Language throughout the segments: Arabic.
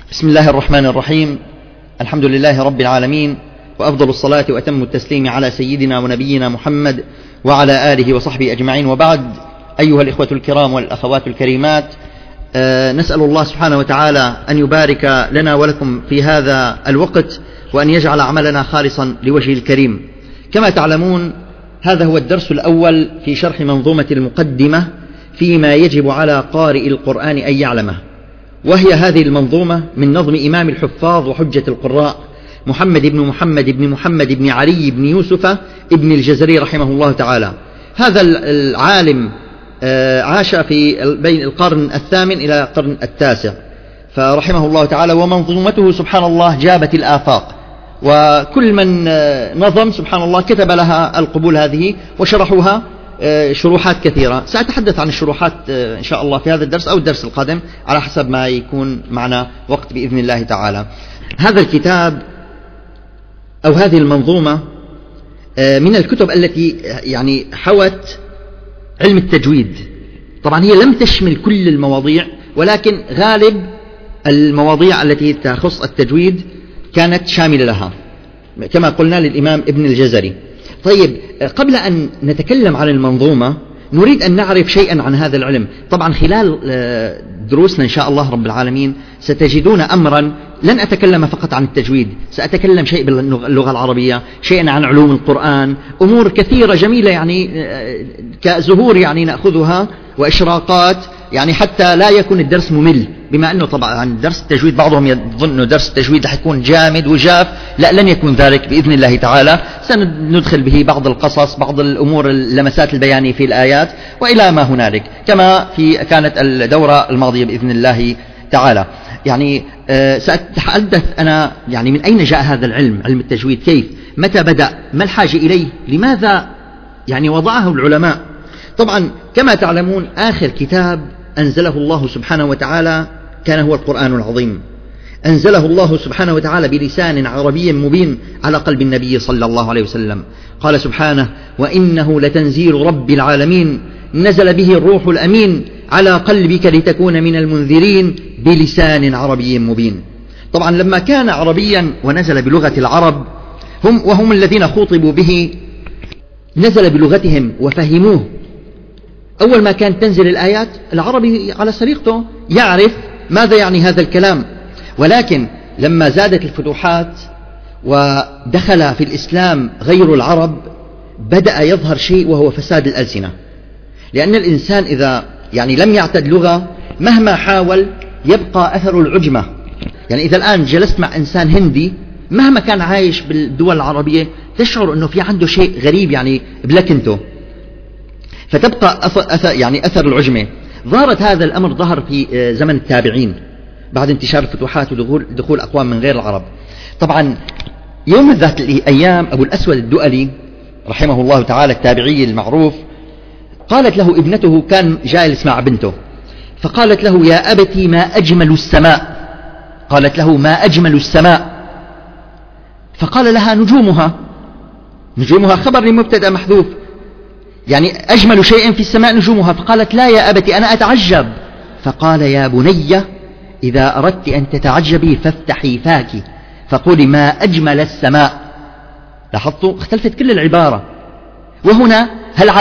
بسم الله الرحمن الرحيم. الحمد لله رب العالمين، وأفضل الصلاة وأتم التسليم على سيدنا ونبينا محمد وعلى آله وصحبه أجمعين، وبعد. أيها الإخوة الكرام والأخوات الكريمات، نسأل الله سبحانه وتعالى أن يبارك لنا ولكم في هذا الوقت، وأن يجعل عملنا خالصا لوجهه الكريم. كما تعلمون، هذا هو الدرس الأول في شرح منظومة المقدمة فيما يجب على قارئ القرآن أن يعلمه، وهي هذه المنظومة من نظم إمام الحفاظ وحجة القراء محمد بن محمد بن علي بن يوسف ابن الجزري رحمه الله تعالى. هذا العالم عاش في بين القرن الثامن إلى القرن التاسع، فرحمه الله تعالى، ومنظومته سبحان الله جابت الآفاق، وكل من نظم سبحان الله كتب لها القبول هذه وشرحوها شروحات كثيرة. سأتحدث عن الشروحات إن شاء الله في هذا الدرس أو الدرس القادم على حسب ما يكون معنا وقت بإذن الله تعالى. هذا الكتاب أو هذه المنظومة من الكتب التي يعني حوت علم التجويد. طبعا هي لم تشمل كل المواضيع، ولكن غالب المواضيع التي تخص التجويد كانت شاملة لها، كما قلنا للإمام ابن الجزري. طيب، قبل أن نتكلم عن المنظومة نريد أن نعرف شيئا عن هذا العلم. طبعا خلال دروسنا إن شاء الله رب العالمين ستجدون أمرا، لن أتكلم فقط عن التجويد، سأتكلم شيء باللغة العربية، شيئا عن علوم القرآن، أمور كثيرة جميلة يعني كزهور يعني نأخذها وإشراقات، يعني حتى لا يكون الدرس ممل. بما أنه طبعا درس التجويد بعضهم يظن أنه درس التجويد رح يكون جامد وجاف، لا، لن يكون ذلك بإذن الله تعالى. سندخل به بعض القصص، بعض الأمور، اللمسات البيانية في الآيات وإلى ما هنالك، كما كانت الدورة الماضية بإذن الله تعالى. يعني سأتحدث أنا يعني من أين جاء هذا العلم، علم التجويد، كيف، متى بدأ، ما الحاجة إليه، لماذا يعني وضعه العلماء. طبعا كما تعلمون، آخر كتاب أنزله الله سبحانه وتعالى كان هو القرآن العظيم. أنزله الله سبحانه وتعالى بلسان عربي مبين على قلب النبي صلى الله عليه وسلم. قال سبحانه: وإنه لتنزيل رب العالمين نزل به الروح الأمين على قلبك لتكون من المنذرين بلسان عربي مبين. طبعا لما كان عربيا ونزل بلغة العرب وهم الذين خوطبوا به، نزل بلغتهم وفهموه. أول ما كانت تنزل الآيات العربي على سليقته يعرف ماذا يعني هذا الكلام، ولكن لما زادت الفتوحات ودخل في الإسلام غير العرب بدأ يظهر شيء، وهو فساد الألسنة. لأن الإنسان إذا يعني لم يعتد لغة مهما حاول يبقى أثر العجمة. يعني إذا الآن جلست مع إنسان هندي مهما كان عايش بالدول العربية تشعر أنه في عنده شيء غريب يعني بلكنته، فتبقى أثر العجمة. ظهرت هذا الأمر ظهر في زمن التابعين بعد انتشار الفتوحات ودخول أقوام من غير العرب. طبعا يوم ذات الأيام أبو الأسود الدؤلي رحمه الله تعالى التابعي المعروف، قالت له ابنته، كان جالس مع بنته، فقالت له: يا أبتي ما أجمل السماء. قالت له: ما أجمل السماء؟ فقال لها: نجومها خبر لمبتدأ محذوف، يعني أجمل شيء في السماء نجومها. فقالت: لا يا أبتي، أنا أتعجب. فقال: يا بني، إذا أردت أن تتعجبي فافتحي فاك فقولي ما أجمل السماء. لاحظتوا اختلفت كل العبارة. وهنا هل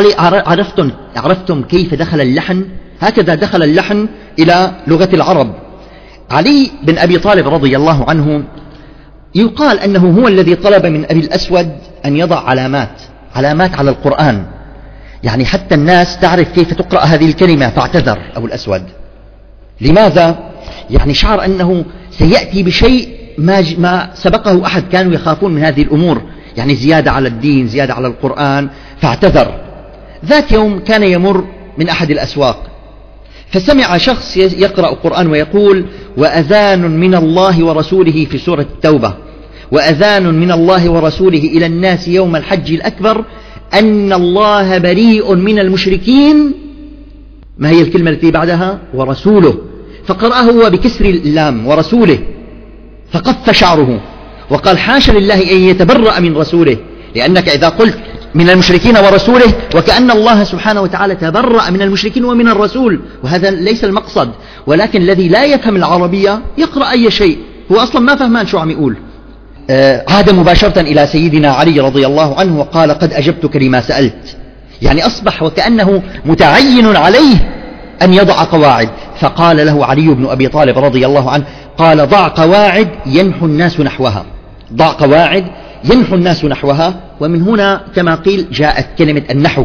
عرفتم كيف دخل اللحن؟ هكذا دخل اللحن إلى لغة العرب. علي بن أبي طالب رضي الله عنه يقال أنه هو الذي طلب من أبي الأسود أن يضع علامات على القرآن، يعني حتى الناس تعرف كيف تقرأ هذه الكلمة. فاعتذر أبو الأسود. لماذا؟ يعني شعر أنه سيأتي بشيء ما سبقه أحد. كانوا يخافون من هذه الأمور، يعني زيادة على الدين، زيادة على القرآن، فاعتذر. ذات يوم كان يمر من أحد الأسواق، فسمع شخص يقرأ القرآن ويقول: وأذان من الله ورسوله في سورة التوبة، وأذان من الله ورسوله إلى الناس يوم الحج الأكبر أن الله بريء من المشركين. ما هي الكلمة التي بعدها؟ ورسوله. فقرأه هو بكسر اللام، ورسوله، فقف شعره وقال: حاشا لله أن يتبرأ من رسوله، لأنك إذا قلت من المشركين ورسوله، وكأن الله سبحانه وتعالى تبرأ من المشركين ومن الرسول، وهذا ليس المقصد. ولكن الذي لا يفهم العربية يقرأ أي شيء، هو أصلا ما فهمان شو عم يقول. عاد مباشرة إلى سيدنا علي رضي الله عنه وقال: قد أجبتك لما سألت. يعني أصبح وكأنه متعين عليه أن يضع قواعد. فقال له علي بن أبي طالب رضي الله عنه، قال: ضع قواعد ينحو الناس نحوها، ضع قواعد ينحو الناس نحوها. ومن هنا كما قيل جاءت كلمة النحو.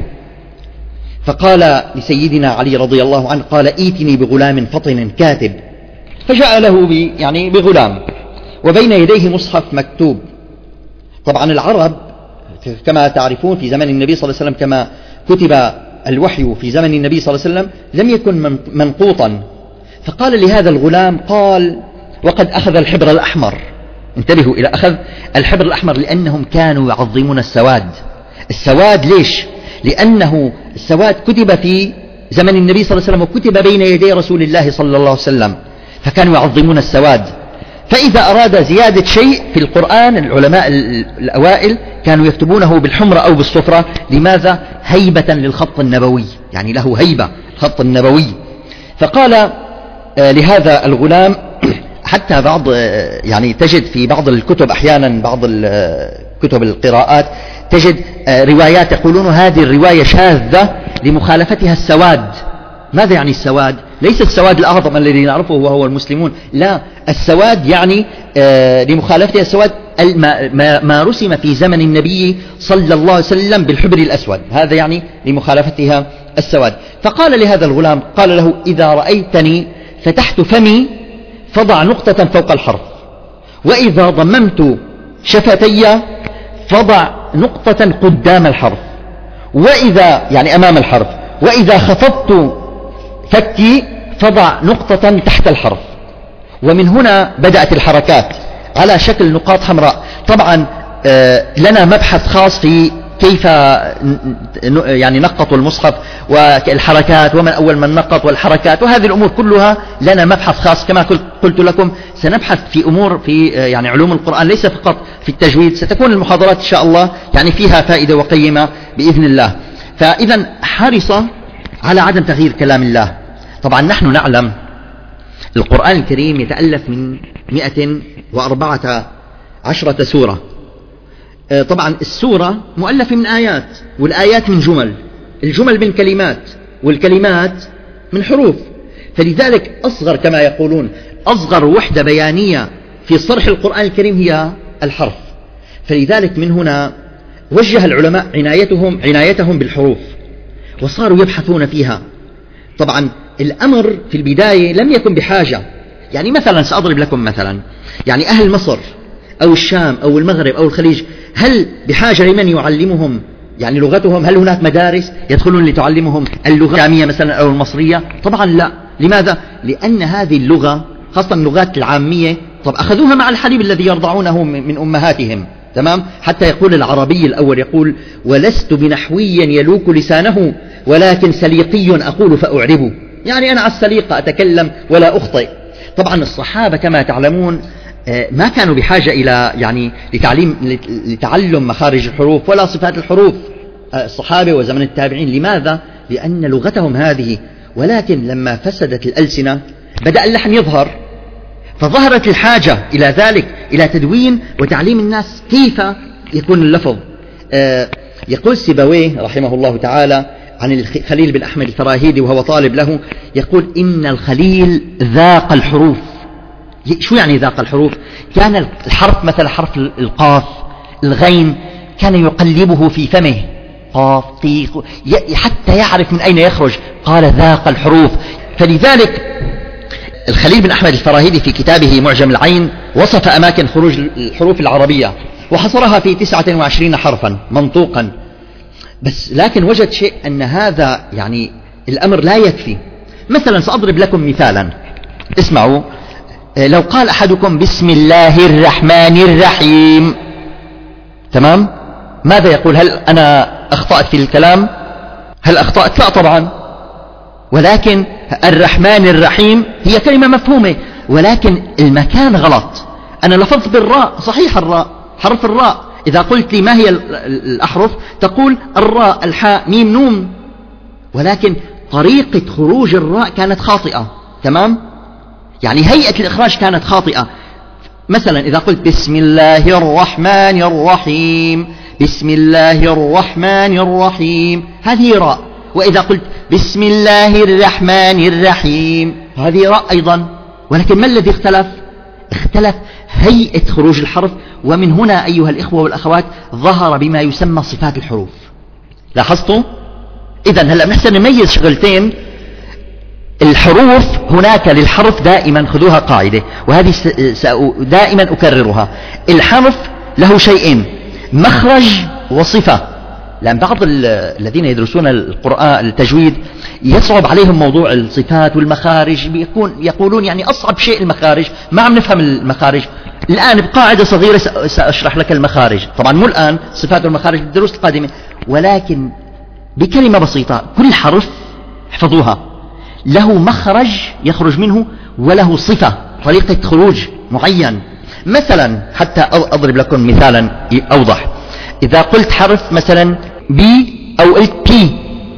فقال لسيدنا علي رضي الله عنه، قال: ائتني بغلام فطن كاتب. فجاء له بغلام، وبين يديه مصحف مكتوب. طبعا العرب كما تعرفون في زمن النبي صلى الله عليه وسلم كما كتب الوحي في زمن النبي صلى الله عليه وسلم لم يكن منقوطا. فقال لهذا الغلام، قال: وقد أخذ الحبر الأحمر. انتبهوا إلى أخذ الحبر الأحمر، لأنهم كانوا يعظمون السواد. السواد ليش؟ لأنه السواد كتب في زمن النبي صلى الله عليه وسلم وكتب بين يدي رسول الله صلى الله عليه وسلم، فكانوا يعظمون السواد. فإذا أراد زيادة شيء في القرآن العلماء الأوائل كانوا يكتبونه بالحمرة أو بالصفرة. لماذا؟ هيبة للخط النبوي، يعني له هيبة الخط النبوي. فقال لهذا الغلام، حتى بعض يعني تجد في بعض الكتب أحيانا بعض كتب القراءات تجد روايات يقولون هذه الرواية شاذة لمخالفتها السواد. ماذا يعني السواد؟ ليس السواد الأعظم الذي نعرفه وهو المسلمون، لا، السواد يعني لمخالفتها السواد ما رسم في زمن النبي صلى الله عليه وسلم بالحبر الأسود، هذا يعني لمخالفتها السواد. فقال لهذا الغلام، قال له: إذا رأيتني فتحت فمي فضع نقطة فوق الحرف، وإذا ضممت شفتي فضع نقطة قدام الحرف، وإذا يعني أمام الحرف، وإذا خفضت فكي فضع نقطة تحت الحرف. ومن هنا بدأت الحركات على شكل نقاط حمراء. طبعا لنا مبحث خاص في كيف يعني نقط المصحف والحركات، ومن أول من نقط والحركات، وهذه الأمور كلها لنا مبحث خاص. كما قلت لكم سنبحث في أمور في يعني علوم القرآن، ليس فقط في التجويد. ستكون المحاضرات إن شاء الله يعني فيها فائدة وقيمة بإذن الله. فإذا حرص على عدم تغيير كلام الله. طبعا نحن نعلم القرآن الكريم يتألف من 114 سورة. طبعا السورة مؤلفة من آيات، والآيات من جمل، الجمل من كلمات، والكلمات من حروف. فلذلك أصغر كما يقولون أصغر وحدة بيانية في صرح القرآن الكريم هي الحرف. فلذلك من هنا وجه العلماء عنايتهم بالحروف، وصاروا يبحثون فيها. طبعا الأمر في البداية لم يكن بحاجة. يعني مثلا سأضرب لكم مثلا، يعني أهل مصر أو الشام أو المغرب أو الخليج هل بحاجة لمن يعلمهم يعني لغتهم؟ هل هناك مدارس يدخلون لتعلمهم اللغة الشامية مثلا أو المصرية؟ طبعا لا. لماذا؟ لأن هذه اللغة خاصة اللغات العامية طب أخذوها مع الحليب الذي يرضعونه من أمهاتهم، تمام؟ حتى يقول العربي الأول يقول: ولست بنحوي يلوك لسانه ولكن سليقي أقول فأعرب. يعني أنا على السليقة أتكلم ولا أخطئ. طبعا الصحابة كما تعلمون ما كانوا بحاجة إلى يعني لتعلم مخارج الحروف ولا صفات الحروف، الصحابة وزمن التابعين. لماذا؟ لأن لغتهم هذه. ولكن لما فسدت الألسنة بدأ اللحن يظهر، فظهرت الحاجة إلى ذلك، إلى تدوين وتعليم الناس كيف يكون اللفظ. يقول سيبويه رحمه الله تعالى عن الخليل بن أحمد الفراهيدي وهو طالب له، يقول: إن الخليل ذاق الحروف. شو يعني ذاق الحروف؟ كان الحرف مثل حرف القاف الغين كان يقلبه في فمه، قاف قيق، حتى يعرف من أين يخرج. قال: ذاق الحروف. فلذلك الخليل بن أحمد الفراهيدي في كتابه معجم العين وصف أماكن خروج الحروف العربية وحصرها في 29 حرفا منطوقا. بس لكن وجد شيء أن هذا يعني الأمر لا يكفي. مثلا سأضرب لكم مثالا، اسمعوا. لو قال أحدكم: بسم الله الرحمن الرحيم، تمام؟ ماذا يقول؟ هل أنا أخطأت في الكلام؟ هل أخطأت؟ لا طبعا. ولكن الرحمن الرحيم هي كلمة مفهومة، ولكن المكان غلط. أنا لفظت بالراء، صحيح الراء حرف الراء، إذا قلت لي ما هي الأحرف تقول الراء الحاء ميم نون، ولكن طريقة خروج الراء كانت خاطئة. تمام؟ يعني هيئة الإخراج كانت خاطئة. مثلا إذا قلت بسم الله الرحمن الرحيم، بسم الله الرحمن الرحيم، هذه راء. وإذا قلت بسم الله الرحمن الرحيم، هذه راء أيضا. ولكن ما الذي اختلف؟ اختلف هيئة خروج الحرف. ومن هنا أيها الإخوة والأخوات ظهر بما يسمى صفات الحروف. لاحظتوا؟ إذن هلأ بنحسن نميز شغلتين. الحروف هناك للحرف دائما، خذوها قاعدة وهذه دائما أكررها، الحرف له شيئين: مخرج وصفة. لأن بعض الذين يدرسون القرآن التجويد يصعب عليهم موضوع الصفات والمخارج، يقولون يعني أصعب شيء المخارج، ما عم نفهم المخارج. الآن بقاعدة صغيرة سأشرح لك المخارج، طبعا مو الآن، صفات والمخارج بالدروس القادمة، ولكن بكلمة بسيطة: كل حرف احفظوها له مخرج يخرج منه وله صفة، طريقة خروج معين. مثلا حتى أضرب لكم مثالا أوضح، إذا قلت حرف مثلا بي أو قلت بي،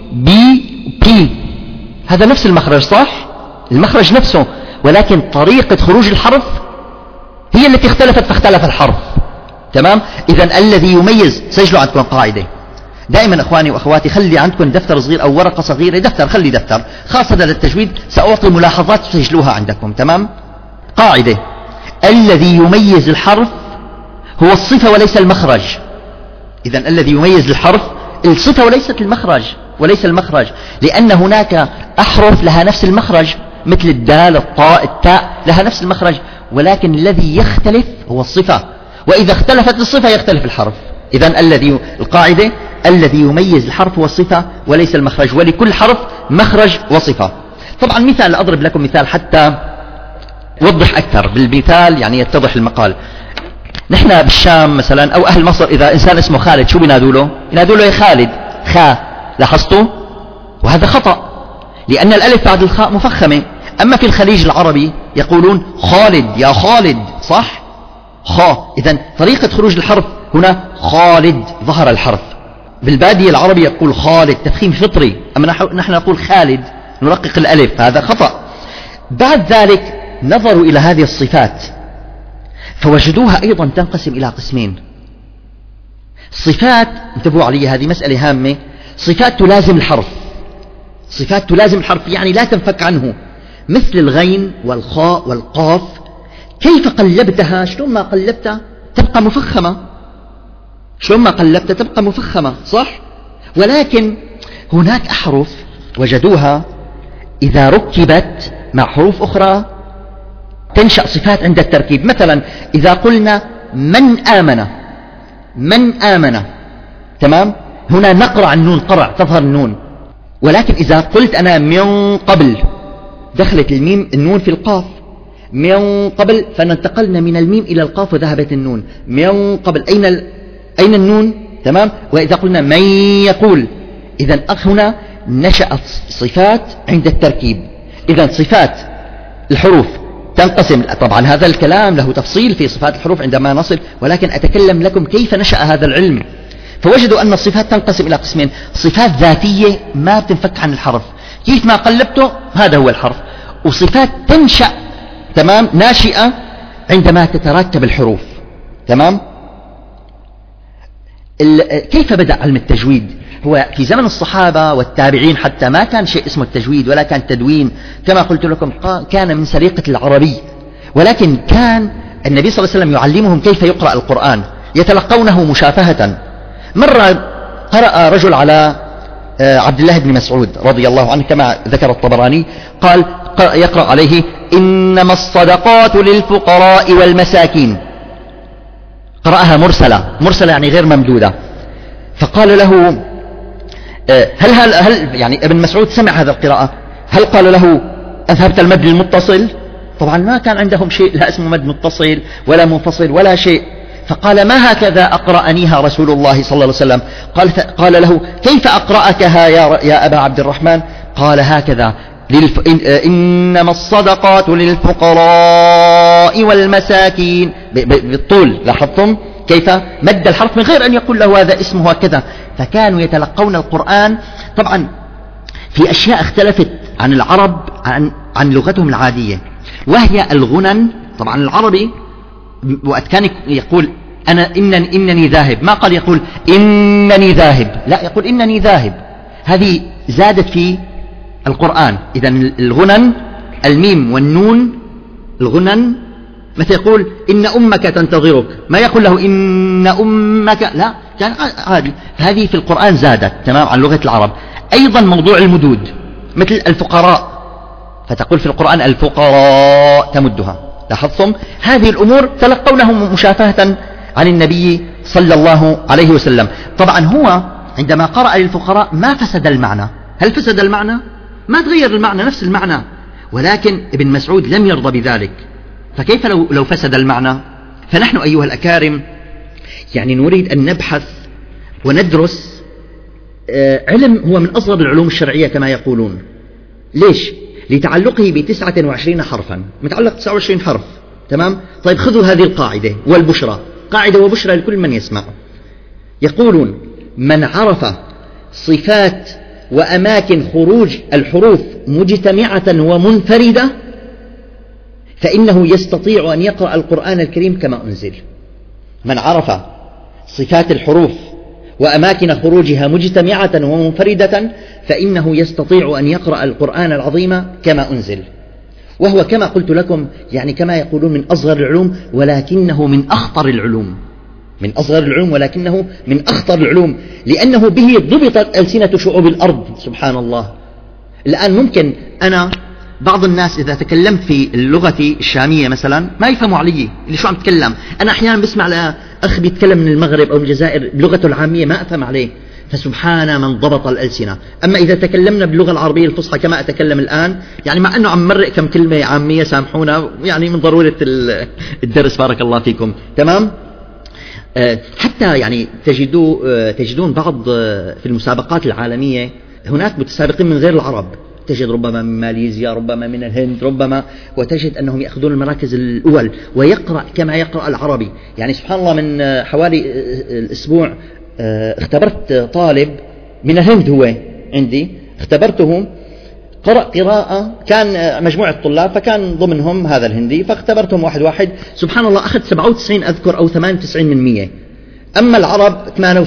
بي هذا نفس المخرج صح؟ المخرج نفسه، ولكن طريقة خروج الحرف هي التي اختلفت فاختلف الحرف. تمام؟ إذن الذي يميز، سجلوا عندكم قاعدة دائما أخواني وأخواتي، خلي عندكم دفتر صغير أو ورقة صغيرة، دفتر، خلي دفتر خاصة للتجويد، سأعطي ملاحظات تسجلوها عندكم. تمام؟ قاعدة: الذي يميز الحرف هو الصفة وليس المخرج. إذن الذي يميز الحرف الصفة وليس المخرج، لأن هناك أحرف لها نفس المخرج، مثل الدال، الطاء، التاء، لها نفس المخرج، ولكن الذي يختلف هو الصفة، وإذا اختلفت الصفة يختلف الحرف. إذن القاعدة: الذي يميز الحرف هو الصفة وليس المخرج، ولكل حرف مخرج وصفة. طبعا مثال، أضرب لكم مثال حتى وضح أكثر، بالمثال يعني يتضح المقال. نحن بالشام مثلا أو أهل مصر، إذا إنسان اسمه خالد شو بينادوا له؟ ينادوا له يا خالد، خا. لاحظتوا؟ وهذا خطأ، لأن الألف بعد الخاء مفخمة. أما في الخليج العربي يقولون خالد، يا خالد، صح؟ خا. إذن طريقة خروج الحرف هنا خالد، ظهر الحرف. بالبادية العربي يقول خالد، تفخيم فطري، أما نحن نقول خالد، نرقق الألف، هذا خطأ. بعد ذلك نظروا إلى هذه الصفات فوجدوها أيضا تنقسم إلى قسمين. صفات، انتبهوا علي هذه مسألة هامة، صفات تلازم الحرف، صفات تلازم الحرف يعني لا تنفك عنه، مثل الغين والخاء والقاف، كيف قلبتها، شلون ما قلبتها تبقى مفخمة، شلون ما قلبتها تبقى مفخمة، صح؟ ولكن هناك أحرف وجدوها إذا ركبت مع حروف أخرى تنشأ صفات عند التركيب. مثلا إذا قلنا من آمن، تمام؟ هنا نقرع النون، قرع، تظهر النون. ولكن إذا قلت أنا من قبل، دخلت الميم النون في القاف، من قبل، فانتقلنا من الميم إلى القاف وذهبت النون. من قبل، أين النون؟ تمام؟ وإذا قلنا من يقول، إذن هنا نشأت صفات عند التركيب. إذن صفات الحروف تنقسم، طبعا هذا الكلام له تفصيل في صفات الحروف عندما نصل، ولكن أتكلم لكم كيف نشأ هذا العلم. فوجدوا أن الصفات تنقسم إلى قسمين: صفات ذاتية ما بتنفك عن الحرف، كيف ما قلبته هذا هو الحرف، وصفات تنشأ، تمام، ناشئة عندما تترتب الحروف. تمام؟ كيف بدأ علم التجويد؟ هو في زمن الصحابة والتابعين حتى ما كان شيء اسمه التجويد ولا كان تدوين، كما قلت لكم كان من سرقة العربي، ولكن كان النبي صلى الله عليه وسلم يعلمهم كيف يقرأ القرآن، يتلقونه مشافهة. مرة قرأ رجل على عبد الله بن مسعود رضي الله عنه كما ذكر الطبراني، قال يقرأ عليه: إنما الصدقات للفقراء والمساكين. قرأها مرسلة يعني غير ممدودة. فقال له: هل يعني ابن مسعود سمع هذا القراءة، هل قال له أذهبت المد المتصل؟ طبعا ما كان عندهم شيء لا اسمه مد متصل ولا منفصل ولا شيء. فقال: ما هكذا أقرأنيها رسول الله صلى الله عليه وسلم. قال له: كيف أقرأكها يا أبا عبد الرحمن؟ قال: هكذا: إنما الصدقات للفقراء والمساكين، بالطول، لاحظتم؟ كيف مد الحرف من غير أن يقول له هذا اسمه وكذا. فكانوا يتلقون القرآن. طبعا في أشياء اختلفت عن العرب عن لغتهم العادية، وهي الغنن. طبعا العربي وقت كان يقول إنني ذاهب، ما قال يقول إنني ذاهب، لا، يقول إنني ذاهب. هذه زادت في القرآن. إذن الغنن، الميم والنون، الغنن. متى يقول إن أمك تنتظرك، ما يقول له إن أمك، لا، كان عادي. هذه في القرآن زادت تمام عن لغة العرب. أيضا موضوع المدود، مثل الفقراء، فتقول في القرآن الفقراء تمدها. لاحظتم؟ هذه الأمور تلقونه مشافهة عن النبي صلى الله عليه وسلم. طبعا هو عندما قرأ للفقراء ما فسد المعنى. هل فسد المعنى؟ ما تغير المعنى، نفس المعنى، ولكن ابن مسعود لم يرضى بذلك. فكيف لو فسد المعنى؟ فنحن أيها الأكارم يعني نريد أن نبحث وندرس علم هو من أصغر العلوم الشرعية كما يقولون. ليش؟ لتعلقه ب29 حرفا، متعلق 29 حرف. تمام؟ طيب خذوا هذه القاعدة والبشرى، قاعدة وبشرى لكل من يسمع. يقولون من عرف صفات وأماكن خروج الحروف مجتمعة ومنفردة فإنه يستطيع أن يقرأ القرآن الكريم كما أنزل. من عرف صفات الحروف وأماكن خروجها مجتمعة ومنفردة فإنه يستطيع أن يقرأ القرآن العظيم كما أنزل. وهو كما قلت لكم يعني كما يقولون من أصغر العلوم، ولكنه من أخطر العلوم. من أصغر العلوم ولكنه من أخطر العلوم، لأنه به ضبطت ألسنة شعوب الأرض. سبحان الله. الآن ممكن أنا بعض الناس إذا تكلمت في اللغة الشامية مثلا ما يفهموا علي اللي شو عم تكلم. أنا أحيانا بسمع لأخ بيتكلم من المغرب أو من الجزائر بلغته العامية ما أفهم عليه. فسبحان من ضبط الألسنة. أما إذا تكلمنا باللغة العربية الفصحى كما أتكلم الآن، يعني مع أنه عم مرق كم كلمة عامية سامحونا، يعني من ضرورة الدرس بارك الله فيكم. تمام؟ حتى يعني تجدون بعض في المسابقات العالمية هناك متسابقين من غير العرب، تجد ربما من ماليزيا، ربما من الهند، ربما، وتجد أنهم يأخذون المراكز الأول ويقرأ كما يقرأ العربي. يعني سبحان الله من حوالي الأسبوع اختبرت طالب من الهند، هو عندي اختبرته، قرأ قراءة، كان مجموعة طلاب فكان ضمنهم هذا الهندي، فاختبرتهم واحد واحد. سبحان الله أخذ 97 أذكر أو 98 من 100. أما العرب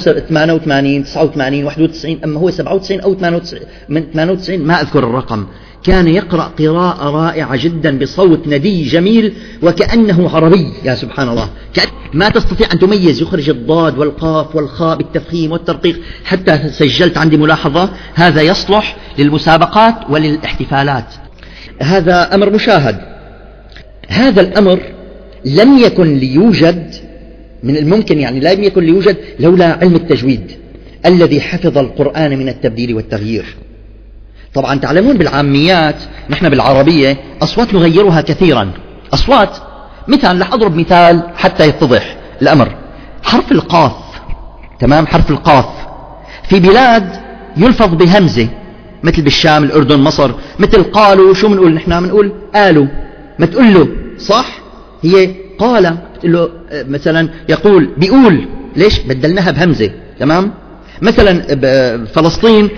88 89 91، أما هو 97 أو 98 ما أذكر الرقم. كان يقرأ قراءة رائعة جدا بصوت ندي جميل وكأنه عربي. يا سبحان الله، ما تستطيع أن تميز، يخرج الضاد والقاف والخاء بالتفخيم والترقيق. حتى سجلت عندي ملاحظة، هذا يصلح للمسابقات وللاحتفالات. هذا أمر مشاهد. هذا الأمر لم يكن ليوجد، من الممكن يعني لا يكن ليوجد لولا علم التجويد الذي حفظ القرآن من التبديل والتغيير. طبعا تعلمون بالعاميات نحن بالعربية أصوات نغيرها كثيرا. أصوات، مثال رح أضرب مثال حتى يتضح الأمر. حرف القاف، تمام، حرف القاف في بلاد يلفظ بهمزة، مثل بالشام، الأردن، مصر. مثل قالوا، شو منقول نحن؟ منقول قالوا، ما تقول له صح، هي قال. تقول له مثلا يقول بيقول، ليش بدلناها بهمزة؟ تمام. مثلا فلسطين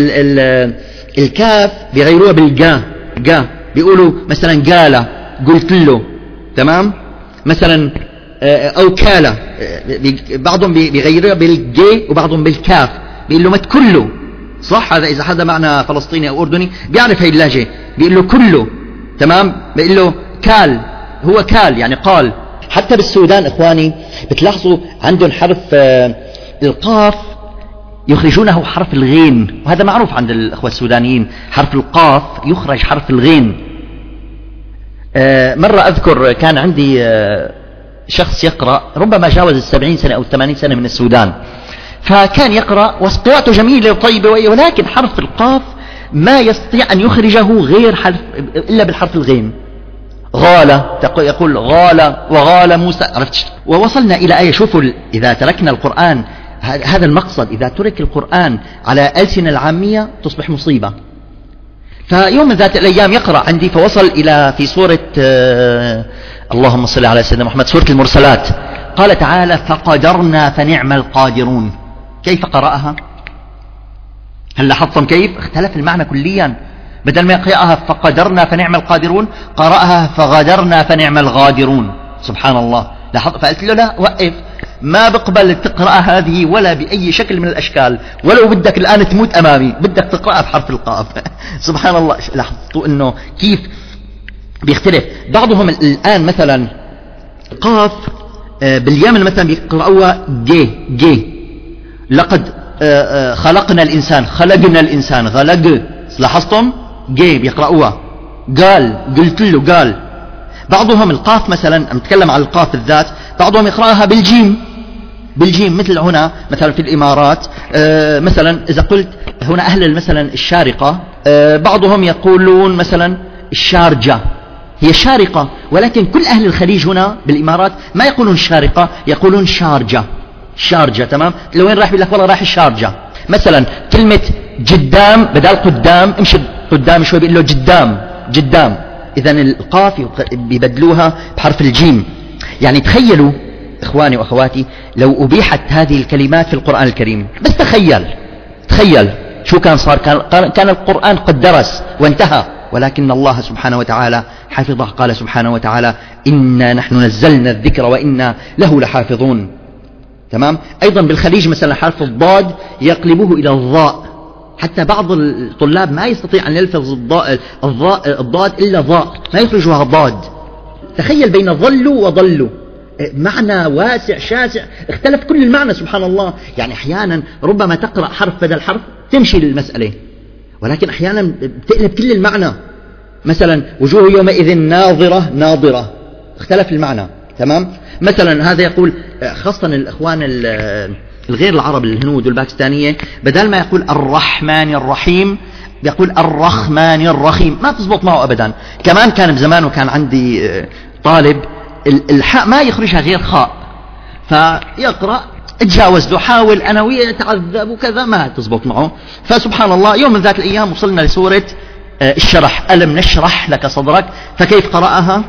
الكاف بيغيروها بالجا، جا، بيقولوا مثلا قال، قلت له. تمام. مثلا او كالا، بعضهم بيغيروها بالجي وبعضهم بالكاف، بيقول له ما تكله، صح؟ هذا اذا حدا معنا فلسطيني او اردني بيعرف هاي اللهجة، بيقول له كله. تمام. بيقول له كال، هو كال يعني قال. حتى بالسودان اخواني بتلاحظوا عندهم حرف القاف يخرجونه حرف الغين، وهذا معروف عند الأخوة السودانيين، حرف القاف يخرج حرف الغين. مرة أذكر كان عندي شخص يقرأ، ربما جاوز 70 سنة أو 80 سنة من السودان، فكان يقرأ وقراءته جميلة وطيبة، ولكن حرف القاف ما يستطيع أن يخرجه غير حرف إلا بالحرف الغين. غال، يقول غال وغال موسى، عرفت؟ ووصلنا إلى آية. شوفوا إذا تركنا القرآن، هذا المقصد، إذا ترك القرآن على ألسنة العامية تصبح مصيبة. فيوم من ذات الأيام يقرأ عندي، فوصل إلى في سورة اللهم صل على سيدنا محمد، سورة المرسلات. قال تعالى فقدرنا فنعم القادرون. كيف قرأها؟ هل لاحظتم كيف اختلف المعنى كليا؟ بدل ما يقرأها فقدرنا فنعم القادرون قرأها فغدرنا فنعم الغادرون. سبحان الله. لاحظ. فقلت له لا، وقف، ما بقبل تقرأ هذه ولا بأي شكل من الأشكال، ولو بدك الآن تموت أمامي بدك تقرأها بحرف القاف. سبحان الله. لاحظتوا أنه كيف بيختلف بعضهم الآن. مثلا القاف باليمن مثلا بيقرأوها جي. لقد خلقنا الإنسان، خلقنا الإنسان، غلق. لاحظتم؟ جي بيقرأوها. قال، قلت له قال. بعضهم القاف مثلا، نتكلم عن القاف الذات، بعضهم يقرأها بالجيم مثل هنا مثلا في الإمارات. مثلا إذا قلت هنا أهل مثلا الشارقة، بعضهم يقولون مثلا الشارجة، هي شارقة، ولكن كل أهل الخليج هنا بالإمارات ما يقولون شارقة، يقولون شارجة. تمام. لو وين رايح بيقول لك والله رايح الشارجة. مثلا كلمة جدام بدل قدام، امشي قدام شوي بيقول له جدام. إذن القاف بيبدلوها بحرف الجيم. يعني تخيلوا إخواني وأخواتي لو أبيحت هذه الكلمات في القرآن الكريم، بس تخيل شو كان صار. كان القرآن قد درس وانتهى، ولكن الله سبحانه وتعالى حفظه. قال سبحانه وتعالى إنا نحن نزلنا الذكر وإنا له لحافظون. تمام. أيضا بالخليج مثلا حرف الضاد يقلبوه إلى الضاء، حتى بعض الطلاب ما يستطيع أن يلفظ الضاد إلا ضاء، ما يخرجها ضاد. تخيل بين ظلوا وضلوا، معنى واسع شاسع، اختلف كل المعنى. سبحان الله. يعني أحيانا ربما تقرأ حرف بدل حرف تمشي للمسألة، ولكن أحيانا بتقلب كل المعنى. مثلا وجوه يومئذ ناظرة، اختلف المعنى. تمام. مثلا هذا يقول خاصة الإخوان الغير العرب الهنود والباكستانية، بدل ما يقول الرحمن الرحيم يقول الرحمن الرحيم، ما تزبط معه أبدا. كمان كان بزمان وكان عندي طالب الحاء ما يخرجها غير خاء، فيقرأ اتجاوز له، حاول أنا ويتعذب وكذا، ما تزبط معه. فسبحان الله يوم من ذات الأيام وصلنا لسورة الشرح، ألم نشرح لك صدرك. فكيف قرأها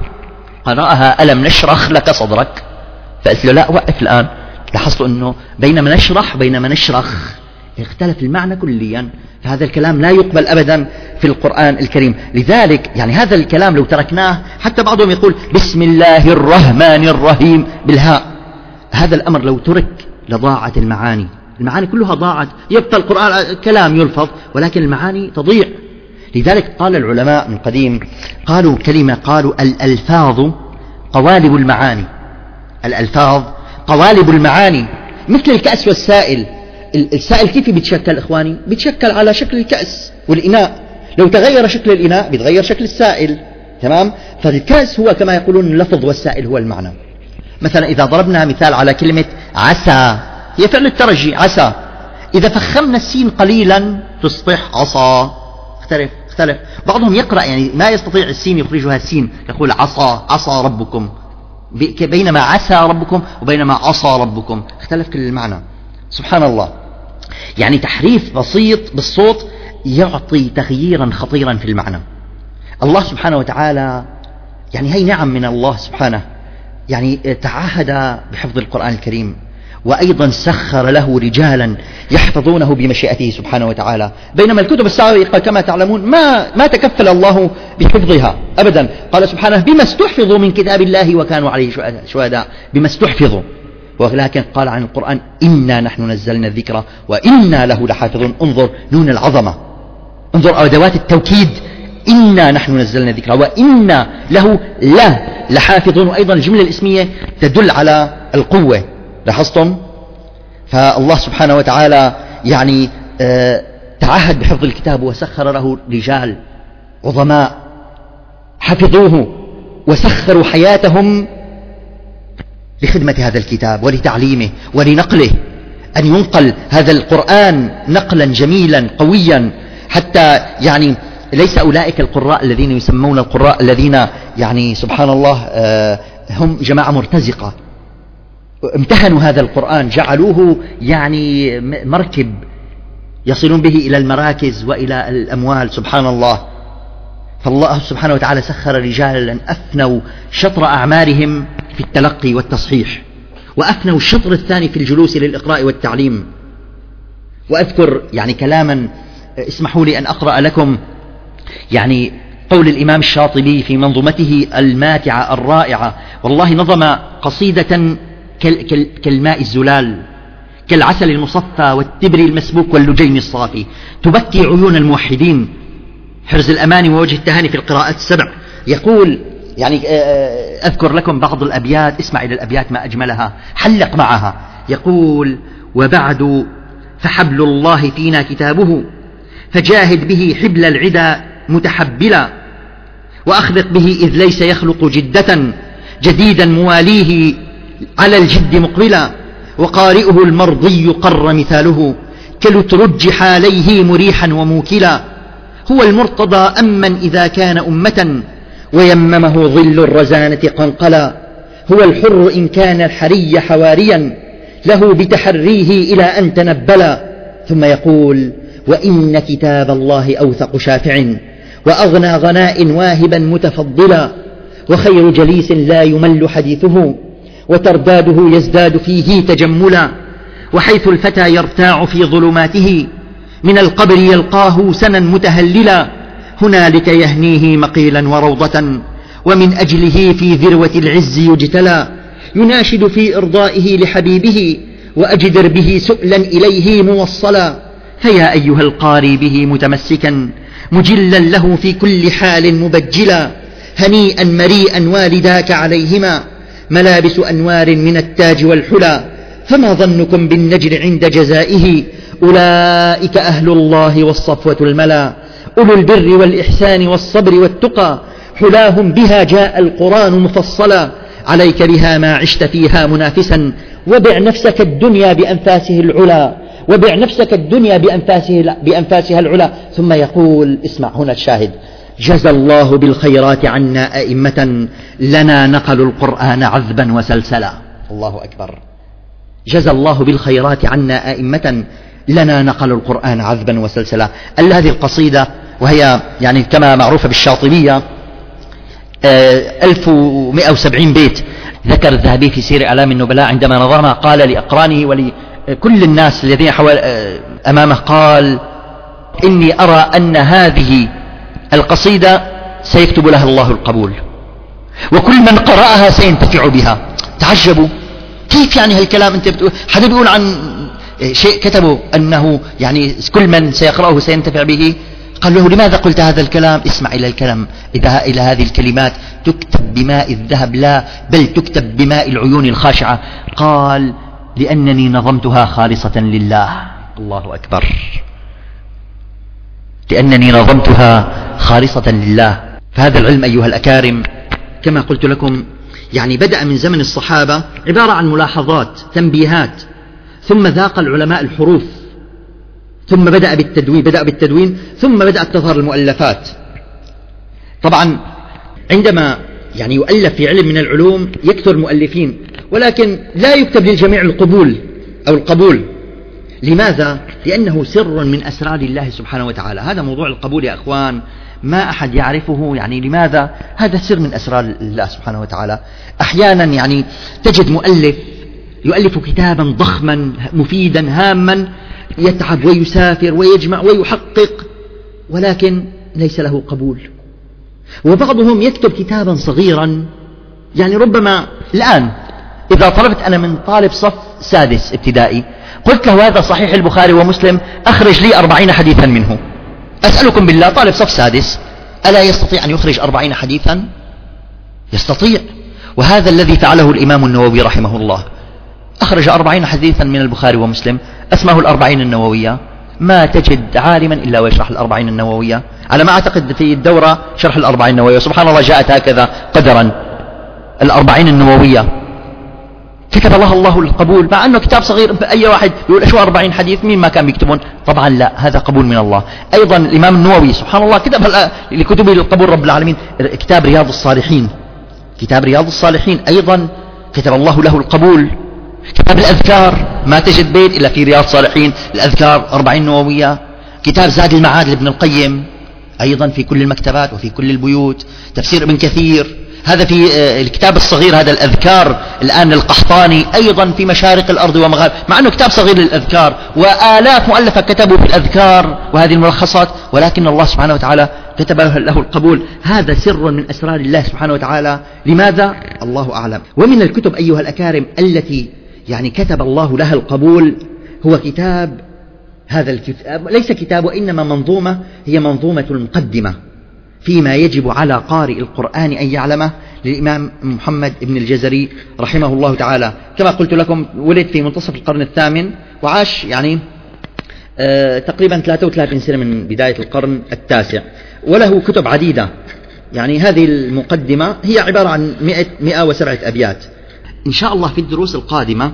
ألم نشرح لك صدرك. فقلت له لا، وقف الآن. لاحظتوا أنه بينما نشرح بينما نشرخ اختلف المعنى كليا. فهذا الكلام لا يقبل أبدا في القرآن الكريم. لذلك يعني هذا الكلام لو تركناه، حتى بعضهم يقول بسم الله الرحمن الرحيم بالهاء، هذا الأمر لو ترك لضاعت المعاني كلها ضاعت. يبقى القرآن كلام يلفظ ولكن المعاني تضيع. لذلك قال العلماء من قديم قالوا كلمة، قالوا الألفاظ قوالب المعاني. الألفاظ قوالب المعاني، مثل الكأس والسائل. السائل كيف بيتشكل إخواني؟ بيتشكل على شكل الكأس والإناء، لو تغير شكل الإناء بيتغير شكل السائل. تمام. فالكأس هو كما يقولون اللفظ، والسائل هو المعنى. مثلا إذا ضربنا مثال على كلمة عسى، هي فعل الترجي عسى، إذا فخمنا السين قليلا تصبح عصا. اختلف. بعضهم يقرأ يعني ما يستطيع السين يخرجها السين، يقول عصى ربكم، بينما عسى ربكم وبينما عصى ربكم، اختلف كل المعنى. سبحان الله. يعني تحريف بسيط بالصوت يعطي تغييرا خطيرا في المعنى. الله سبحانه وتعالى يعني هي نعم من الله سبحانه، يعني تعهد بحفظ القرآن الكريم، وأيضا سخر له رجالا يحفظونه بمشيئته سبحانه وتعالى. بينما الكتب السابقة كما تعلمون ما تكفل الله بحفظها أبدا. قال سبحانه بما استحفظوا من كتاب الله وكانوا عليه شهداء، بما استحفظوا. ولكن قال عن القرآن إنا نحن نزلنا الذكر وإنا له لحافظون. انظر نون العظمة، انظر أدوات التوكيد، إنا نحن نزلنا الذكر وإنا له لحافظون. وأيضا الجملة الاسمية تدل على القوة. لاحظتم؟ فالله سبحانه وتعالى يعني تعهد بحفظ الكتاب وسخر له رجال عظماء حفظوه وسخروا حياتهم لخدمة هذا الكتاب ولتعليمه ولنقله، أن ينقل هذا القرآن نقلا جميلا قويا، حتى يعني ليس أولئك القراء الذين يسمون القراء الذين يعني سبحان الله هم جماعة مرتزقة، امتهنوا هذا القرآن، جعلوه يعني مركب يصلون به إلى المراكز وإلى الأموال. سبحان الله. فالله سبحانه وتعالى سخر رجالا أفنوا شطر أعمارهم في التلقي والتصحيح، وأفنوا الشطر الثاني في الجلوس للإقراء والتعليم. وأذكر يعني كلاما، اسمحوا لي أن أقرأ لكم يعني قول الإمام الشاطبي في منظومته الماتعة الرائعة، والله نظم قصيدة كالماء الزلال، كالعسل المصفى والتبر المسبوك واللجين الصافي، تبكي عيون الموحدين. حرز الأمان ووجه التهاني في القراءات السبع. يقول يعني أذكر لكم بعض الأبيات، اسمع إلى الأبيات ما أجملها، حلق معها. يقول: وبعد فحبل الله فينا كتابه، فجاهد به حبل العدا متحبلا، وأخلق به إذ ليس يخلق جدة، جديدا مواليه على الجد مقبلا، وقارئه المرضي قر مثاله، كلترج حاليه مريحا وموكلا، هو المرتضى أمن إذا كان أمة، ويممه ظل الرزانة قنقلا، هو الحر إن كان الحري حواريا، له بتحريه إلى أن تنبلا. ثم يقول: وإن كتاب الله أوثق شافع، وأغنى غناء واهبا متفضلا، وخير جليس لا يمل حديثه، وترداده يزداد فيه تجملا، وحيث الفتى يرتاع في ظلماته، من القبر يلقاه سنا متهللا، هنالك يهنيه مقيلا وروضة، ومن أجله في ذروة العز يجتلى، يناشد في إرضائه لحبيبه، وأجدر به سؤلا إليه موصلا، فيا أيها القاري به متمسكا، مجلا له في كل حال مبجلا، هنيئا مريئا والداك عليهما، ملابس أنوار من التاج والحلى، فما ظنكم بالنجر عند جزائه، أولئك أهل الله والصفوة الملا، أولو البر والإحسان والصبر والتقى، حلاهم بها جاء القرآن مفصلا، عليك بها ما عشت فيها منافسا، وبع نفسك الدنيا بأنفاسه العلا، وبع نفسك الدنيا بأنفاسها العلا. ثم يقول، اسمع هنا الشاهد: جزى الله بالخيرات عنا أئمة، لنا نقلوا القرآن عذبا وسلسلا. الله أكبر. جزى الله بالخيرات عنا أئمة، لنا نقلوا القرآن عذبا وسلسلا. هذه القصيدة وهي يعني كما معروفة بالشاطبية 1170 بيت. ذكر الذهبي في سير أعلام النبلاء عندما نظمها قال لأقرانه ولكل الناس الذين أمامه، قال: إني أرى أن هذه القصيدة سيكتب لها الله القبول، وكل من قرأها سينتفع بها. تعجبوا كيف يعني هالكلام؟ أنت حدا بيقول عن شيء كتبه أنه يعني كل من سيقرأه سينتفع به؟ قال له: لماذا قلت هذا الكلام؟ اسمع إلى الكلام، إلى هذه الكلمات، تكتب بماء الذهب لا بل تكتب بماء العيون الخاشعة. قال: لأنني نظمتها خالصة لله. الله أكبر. لأنني نظمتها خالصة لله. فهذا العلم أيها الأكارم كما قلت لكم يعني بدأ من زمن الصحابة، عبارة عن ملاحظات تنبيهات، ثم ذاق العلماء الحروف، ثم بدأ بالتدوين، ثم بدأت تظهر المؤلفات. طبعا عندما يعني يؤلف في علم من العلوم يكثر المؤلفين، ولكن لا يكتب للجميع القبول. لماذا؟ لأنه سر من أسرار الله سبحانه وتعالى. هذا موضوع القبول يا أخوان، ما أحد يعرفه. يعني لماذا؟ هذا سر من أسرار الله سبحانه وتعالى. أحيانا يعني تجد مؤلف يؤلف كتابا ضخما مفيدا هاما، يتعب ويسافر ويجمع ويحقق، ولكن ليس له قبول. وبعضهم يكتب كتابا صغيرا، يعني ربما الآن إذا طلبت أنا من طالب صف سادس ابتدائي قلت له: هذا صحيح البخاري ومسلم، أخرج لي 40 حديثا منه. أسألكم بالله، طالب صف سادس ألا يستطيع أن يخرج 40 حديثا؟ يستطيع. وهذا الذي فعله الإمام النووي رحمه الله، أخرج 40 حديثا من البخاري ومسلم، اسمه الأربعين النووية. ما تجد عالما إلا ويشرح الأربعين النووية، على ما أعتقد في الدورة شرح الأربعين النووية، سبحان الله جاءت هكذا قدرا. الأربعين النووية كتب الله القبول، مع أنه كتاب صغير. أي واحد يقول: شو 40 حديث؟ مين ما كان بيكتبون؟ طبعا لا، هذا قبول من الله. أيضا الإمام النووي سبحان الله كتب لكتبه القبول رب العالمين كتاب رياض الصالحين، أيضا كتب الله له القبول. كتاب الأذكار ما تجد بيت إلا في رياض الصالحين، الأذكار 40 نووية. كتاب زاد المعاد لابن القيم أيضا في كل المكتبات وفي كل البيوت. تفسير ابن كثير، هذا في الكتاب الصغير هذا الأذكار الآن للقحطاني، أيضا في مشارق الأرض ومغارب، مع أنه كتاب صغير للأذكار وآلاف مؤلفة كتبوا في الأذكار وهذه الملخصات، ولكن الله سبحانه وتعالى كتب له القبول. هذا سر من أسرار الله سبحانه وتعالى، لماذا؟ الله أعلم. ومن الكتب أيها الأكارم التي يعني كتب الله لها القبول هو كتاب، هذا الكتاب ليس كتاب وإنما منظومة، هي منظومة المقدمة فيما يجب على قارئ القرآن أن يعلمه، للإمام محمد بن الجزري رحمه الله تعالى. كما قلت لكم ولد في منتصف القرن الثامن وعاش يعني تقريبا 33 سنة من بداية القرن التاسع، وله كتب عديدة. يعني هذه المقدمة هي عبارة عن 107 أبيات. إن شاء الله في الدروس القادمة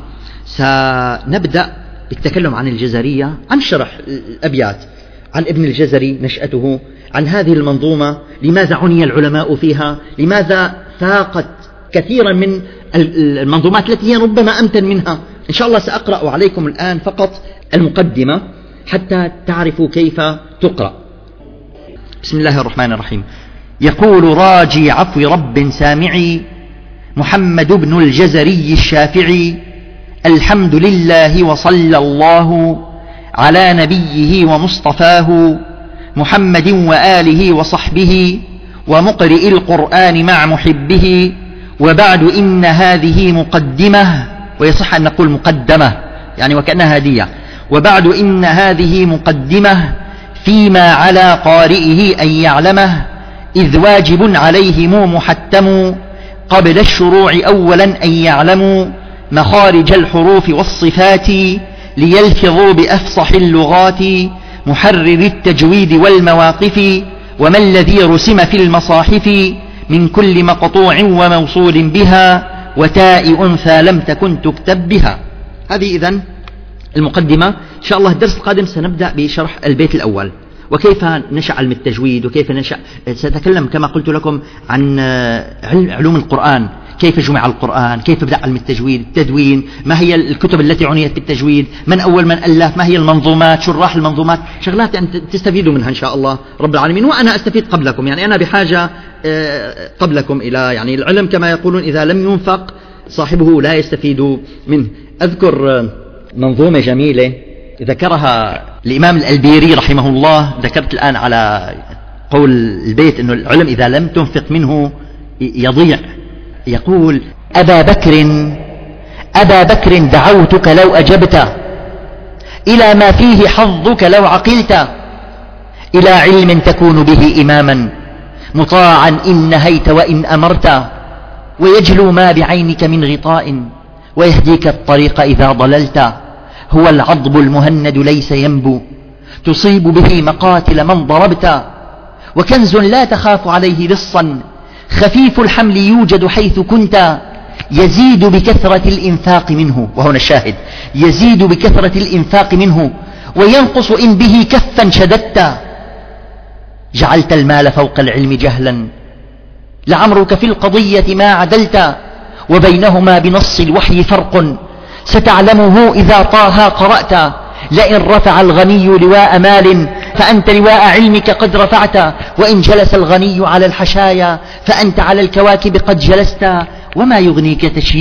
سنبدأ بالتكلم عن الجزرية، عن شرح الأبيات، عن ابن الجزري، نشأته، عن هذه المنظومة، لماذا عني العلماء فيها، لماذا فاقت كثيرا من المنظومات التي هي ربما أمتن منها. إن شاء الله سأقرأ عليكم الآن فقط المقدمة حتى تعرفوا كيف تقرأ. بسم الله الرحمن الرحيم. يقول راجي عفو رب سامعي محمد بن الجزري الشافعي: الحمد لله وصلى الله على نبيه ومصطفاه محمد وآله وصحبه ومقرئ القرآن مع محبه، وبعد إن هذه مقدمة، ويصح أن نقول مقدمة يعني وكأنها هدية، وبعد إن هذه مقدمة فيما على قارئه أن يعلمه، إذ واجب عليهم محتم قبل الشروع أولا أن يعلموا مخارج الحروف والصفات، ليلفظوا بأفصح اللغات محرر التجويد والمواقف، وما الذي رسم في المصاحف من كل مقطوع وموصول بها، وتاء أنثى لم تكن تكتب بها. هذه إذن المقدمة. إن شاء الله الدرس القادم سنبدأ بشرح البيت الأول، وكيف نشأ علم التجويد، وكيف نشأ، سأتكلم كما قلت لكم عن علوم القرآن، كيف جمع القرآن، كيف بدأ علم التجويد، التدوين، ما هي الكتب التي عنيت بالتجويد، من أول من ألف، ما هي المنظومات، شراح المنظومات، شغلات أن تستفيدوا منها إن شاء الله رب العالمين، وأنا أستفيد قبلكم. يعني أنا بحاجة قبلكم إلى يعني العلم، كما يقولون إذا لم ينفق صاحبه لا يستفيد منه. أذكر منظومة جميلة ذكرها الإمام الألبيري رحمه الله، ذكرت الآن على قول البيت أنه العلم إذا لم تنفق منه يضيع. يقول: أبا بكر دعوتك لو أجبت إلى ما فيه حظك لو عقلت، إلى علم تكون به إماما مطاعا إن نهيت وإن أمرت، ويجلو ما بعينك من غطاء ويهديك الطريق إذا ضللت، هو العضب المهند ليس ينبو تصيب به مقاتل من ضربت، وكنز لا تخاف عليه لصا خفيف الحمل يوجد حيث كنت، يزيد بكثرة الإنفاق منه، وهنا الشاهد، يزيد بكثرة الإنفاق منه وينقص إن به كفا شددت، جعلت المال فوق العلم جهلا لعمرك في القضية ما عدلت، وبينهما بنص الوحي فرق ستعلمه إذا طه قرأت، لئن رفع الغني لواء مال فأنت لواء علمك قد رفعت، وإن جلس الغني على الحشايا فأنت على الكواكب قد جلست، وما يغنيك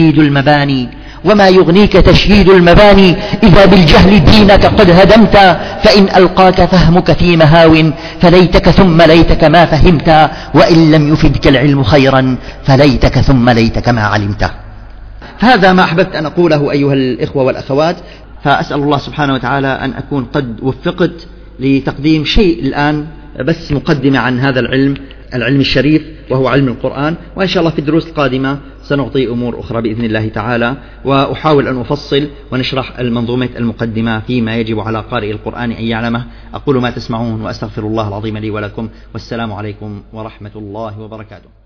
تشييد المباني إذا بالجهل دينك قد هدمت، فإن ألقاك فهمك في مهاو فليتك ثم ليتك ما فهمت، وإن لم يفدك العلم خيرا فليتك ثم ليتك ما علمت. هذا ما أحببت أن أقوله أيها الإخوة والأخوات، فأسأل الله سبحانه وتعالى أن أكون قد وفقت لتقديم شيء الآن بس مقدمة عن هذا العلم الشريف وهو علم القرآن، وإن شاء الله في الدروس القادمة سنعطي أمور أخرى بإذن الله تعالى، وأحاول أن أفصل ونشرح المنظومة المقدمة فيما يجب على قارئ القرآن أن يعلمه. أقول ما تسمعون وأستغفر الله العظيم لي ولكم، والسلام عليكم ورحمة الله وبركاته.